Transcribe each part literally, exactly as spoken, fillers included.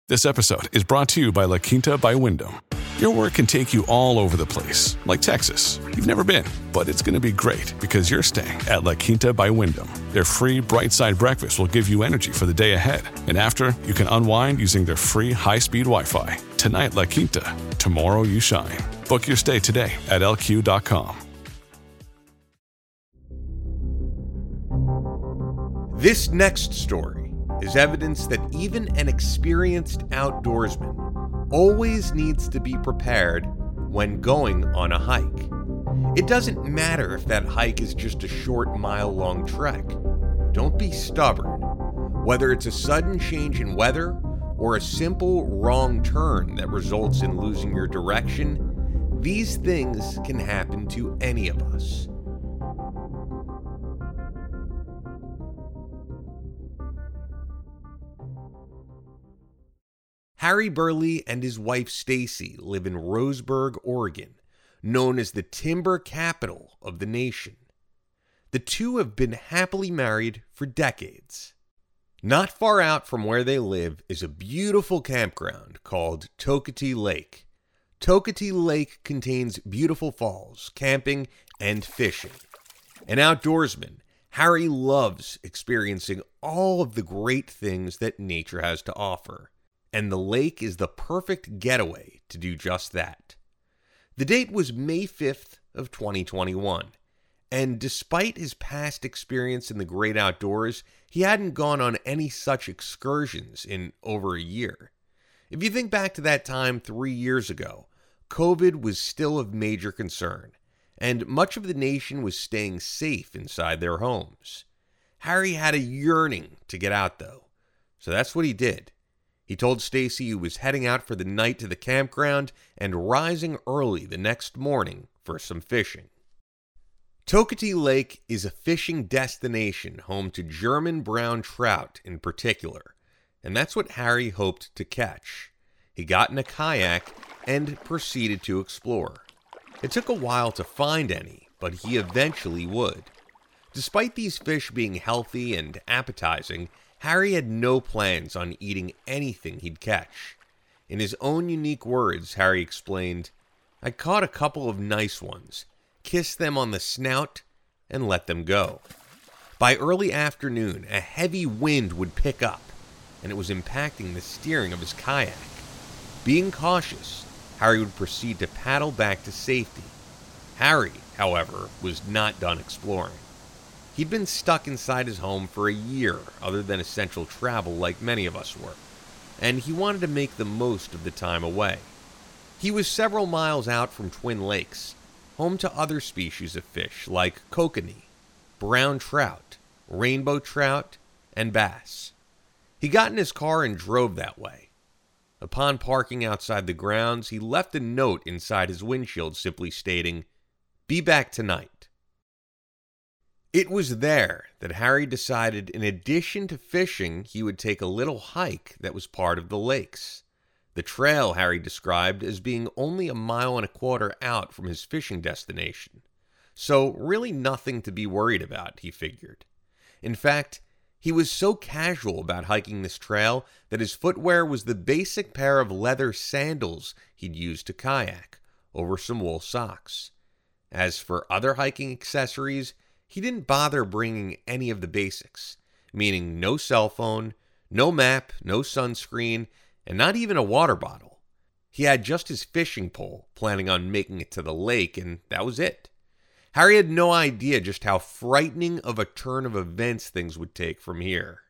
This episode is brought to you by La Quinta by Wyndham. Your work can take you all over the place, like Texas. You've never been, but it's going to be great because you're staying at La Quinta by Wyndham. Their free Bright Side breakfast will give you energy for the day ahead. And after, you can unwind using their free high-speed Wi-Fi. Tonight, La Quinta. Tomorrow, you shine. Book your stay today at L Q dot com. This next story is evidence that even an experienced outdoorsman always needs to be prepared when going on a hike. It doesn't matter if that hike is just a short mile-long trek. Don't be stubborn. Whether it's a sudden change in weather or a simple wrong turn that results in losing your direction, these things can happen to any of us. Harry Burley and his wife Stacy live in Roseburg, Oregon, known as the timber capital of the nation. The two have been happily married for decades. Not far out from where they live is a beautiful campground called Toketee Lake. Toketee Lake contains beautiful falls, camping, and fishing. An outdoorsman, Harry loves experiencing all of the great things that nature has to offer. And the lake is the perfect getaway to do just that. The date was May fifth of twenty twenty-one, and despite his past experience in the great outdoors, he hadn't gone on any such excursions in over a year. If you think back to that time three years ago, COVID was still of major concern, and much of the nation was staying safe inside their homes. Harry had a yearning to get out though, so that's what he did. He told Stacy he was heading out for the night to the campground and rising early the next morning for some fishing. Toketee Lake is a fishing destination home to German brown trout in particular, and that's what Harry hoped to catch. He got in a kayak and proceeded to explore. It took a while to find any, but he eventually would. Despite these fish being healthy and appetizing, Harry had no plans on eating anything he'd catch. In his own unique words, Harry explained, "I caught a couple of nice ones, kissed them on the snout, and let them go." By early afternoon, a heavy wind would pick up, and it was impacting the steering of his kayak. Being cautious, Harry would proceed to paddle back to safety. Harry, however, was not done exploring. He'd been stuck inside his home for a year, other than essential travel like many of us were, and he wanted to make the most of the time away. He was several miles out from Twin Lakes, home to other species of fish like kokanee, brown trout, rainbow trout, and bass. He got in his car and drove that way. Upon parking outside the grounds, he left a note inside his windshield simply stating, "Be back tonight." It was there that Harry decided in addition to fishing, he would take a little hike that was part of the lakes. The trail Harry described as being only a mile and a quarter out from his fishing destination. So really nothing to be worried about, he figured. In fact, he was so casual about hiking this trail that his footwear was the basic pair of leather sandals he'd used to kayak, over some wool socks. As for other hiking accessories, he didn't bother bringing any of the basics, meaning no cell phone, no map, no sunscreen, and not even a water bottle. He had just his fishing pole, planning on making it to the lake, and that was it. Harry had no idea just how frightening of a turn of events things would take from here.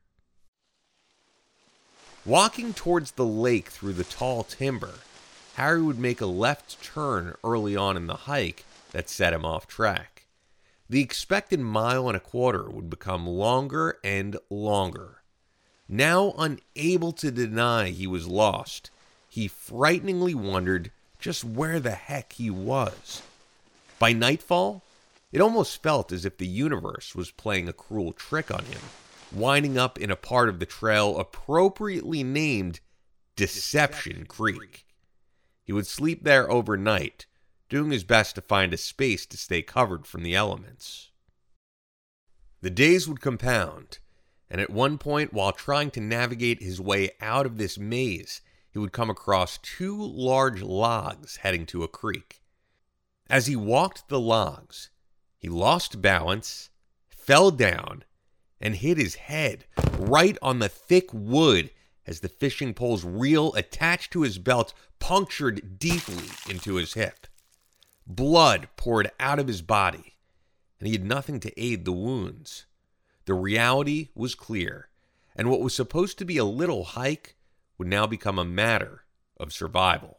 Walking towards the lake through the tall timber, Harry would make a left turn early on in the hike that set him off track. The expected mile and a quarter would become longer and longer. Now unable to deny he was lost, he frighteningly wondered just where the heck he was. By nightfall, it almost felt as if the universe was playing a cruel trick on him, winding up in a part of the trail appropriately named Deception Creek. He would sleep there overnight, doing his best to find a space to stay covered from the elements. The days would compound, and at one point, while trying to navigate his way out of this maze, he would come across two large logs heading to a creek. As he walked the logs, he lost balance, fell down, and hit his head right on the thick wood as the fishing pole's reel attached to his belt punctured deeply into his hip. Blood poured out of his body, and he had nothing to aid the wounds. The reality was clear, and what was supposed to be a little hike would now become a matter of survival.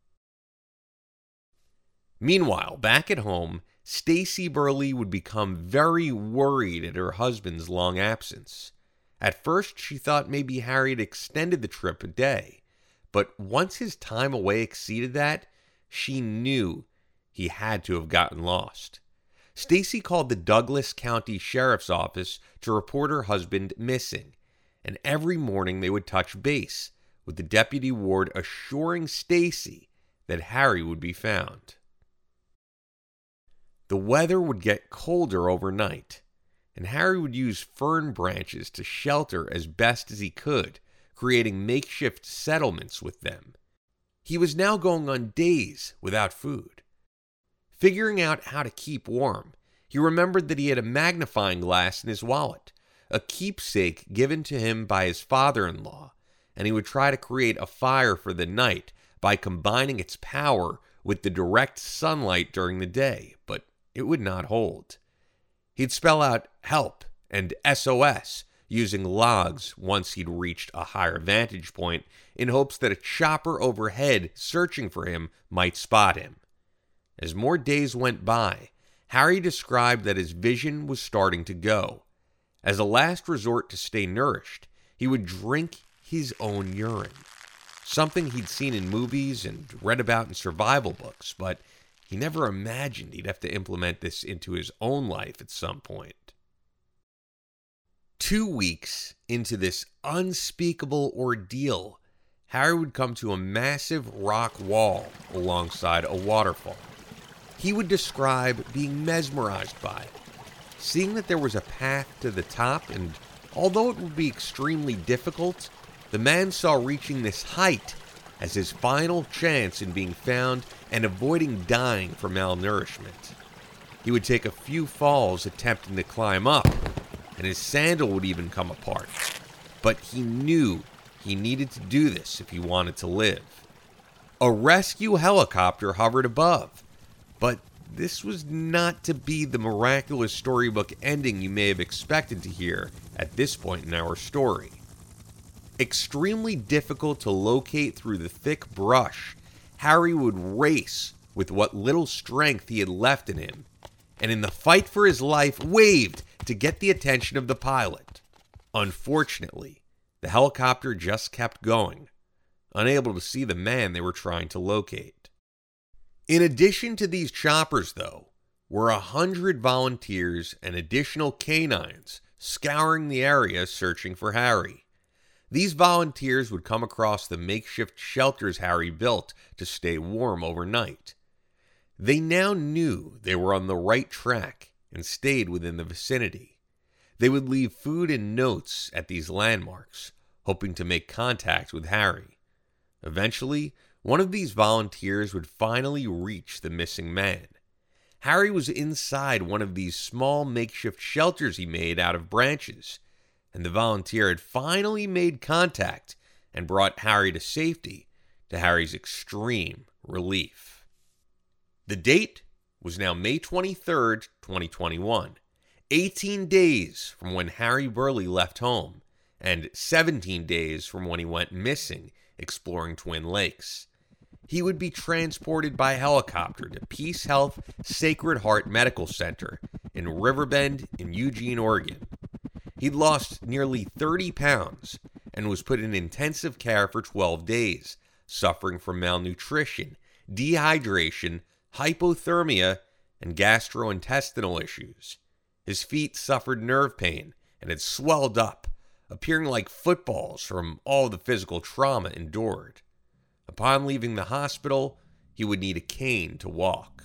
Meanwhile, back at home, Stacy Burley would become very worried at her husband's long absence. At first, she thought maybe Harry had extended the trip a day, but once his time away exceeded that, she knew he had to have gotten lost. Stacy called the Douglas County Sheriff's Office to report her husband missing, and every morning they would touch base, with the deputy ward assuring Stacy that Harry would be found. The weather would get colder overnight, and Harry would use fern branches to shelter as best as he could, creating makeshift settlements with them. He was now going on days without food. Figuring out how to keep warm, he remembered that he had a magnifying glass in his wallet, a keepsake given to him by his father-in-law, and he would try to create a fire for the night by combining its power with the direct sunlight during the day, but it would not hold. He'd spell out help and S O S using logs once he'd reached a higher vantage point in hopes that a chopper overhead searching for him might spot him. As more days went by, Harry described that his vision was starting to go. As a last resort to stay nourished, he would drink his own urine, something he'd seen in movies and read about in survival books, but he never imagined he'd have to implement this into his own life at some point. Two weeks into this unspeakable ordeal, Harry would come to a massive rock wall alongside a waterfall. He would describe being mesmerized by it, seeing that there was a path to the top, and although it would be extremely difficult, the man saw reaching this height as his final chance in being found and avoiding dying from malnourishment. He would take a few falls attempting to climb up, and his sandal would even come apart. But he knew he needed to do this if he wanted to live. A rescue helicopter hovered above, but this was not to be the miraculous storybook ending you may have expected to hear at this point in our story. Extremely difficult to locate through the thick brush, Harry would race with what little strength he had left in him, and in the fight for his life, waved to get the attention of the pilot. Unfortunately, the helicopter just kept going, unable to see the man they were trying to locate. In addition to these choppers, though, were a hundred volunteers and additional canines scouring the area searching for Harry. These volunteers would come across the makeshift shelters Harry built to stay warm overnight. They now knew they were on the right track and stayed within the vicinity. They would leave food and notes at these landmarks, hoping to make contact with Harry. Eventually, one of these volunteers would finally reach the missing man. Harry was inside one of these small makeshift shelters he made out of branches, and the volunteer had finally made contact and brought Harry to safety, to Harry's extreme relief. The date was now May twenty-third, twenty twenty-one, eighteen days from when Harry Burley left home, and seventeen days from when he went missing exploring Twin Lakes. He would be transported by helicopter to Peace Health Sacred Heart Medical Center in Riverbend in Eugene, Oregon. He'd lost nearly thirty pounds and was put in intensive care for twelve days, suffering from malnutrition, dehydration, hypothermia, and gastrointestinal issues. His feet suffered nerve pain and had swelled up, appearing like footballs from all the physical trauma endured. Upon leaving the hospital, he would need a cane to walk.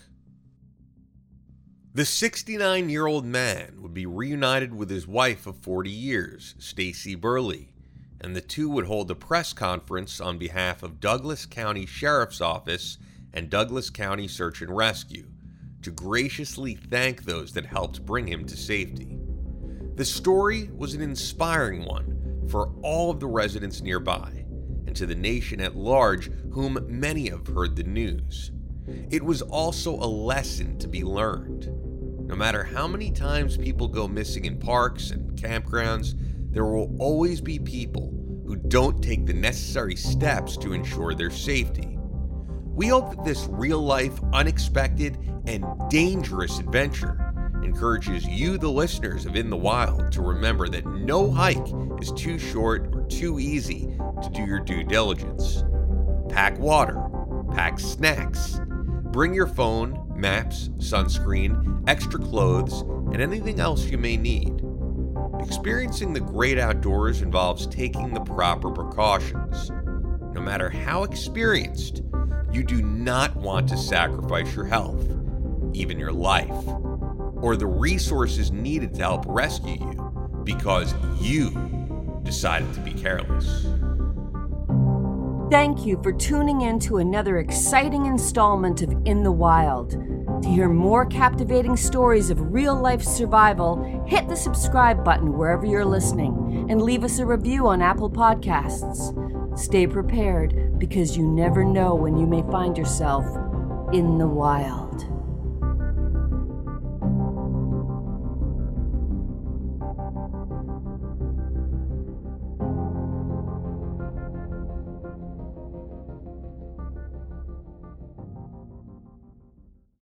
The sixty-nine-year-old man would be reunited with his wife of forty years, Stacy Burley, and the two would hold a press conference on behalf of Douglas County Sheriff's Office and Douglas County Search and Rescue to graciously thank those that helped bring him to safety. The story was an inspiring one for all of the residents nearby and to the nation at large, whom many have heard the news. It was also a lesson to be learned. No matter how many times people go missing in parks and campgrounds, there will always be people who don't take the necessary steps to ensure their safety. We hope that this real-life, unexpected, and dangerous adventure encourages you, the listeners of In the Wild, to remember that no hike is too short or too easy to do your due diligence. Pack water, pack snacks, bring your phone, maps, sunscreen, extra clothes, and anything else you may need. Experiencing the great outdoors involves taking the proper precautions. No matter how experienced, you do not want to sacrifice your health, even your life, or the resources needed to help rescue you because you decided to be careless. Thank you for tuning in to another exciting installment of In the Wild. To hear more captivating stories of real-life survival, hit the subscribe button wherever you're listening and leave us a review on Apple Podcasts. Stay prepared, because you never know when you may find yourself in the wild.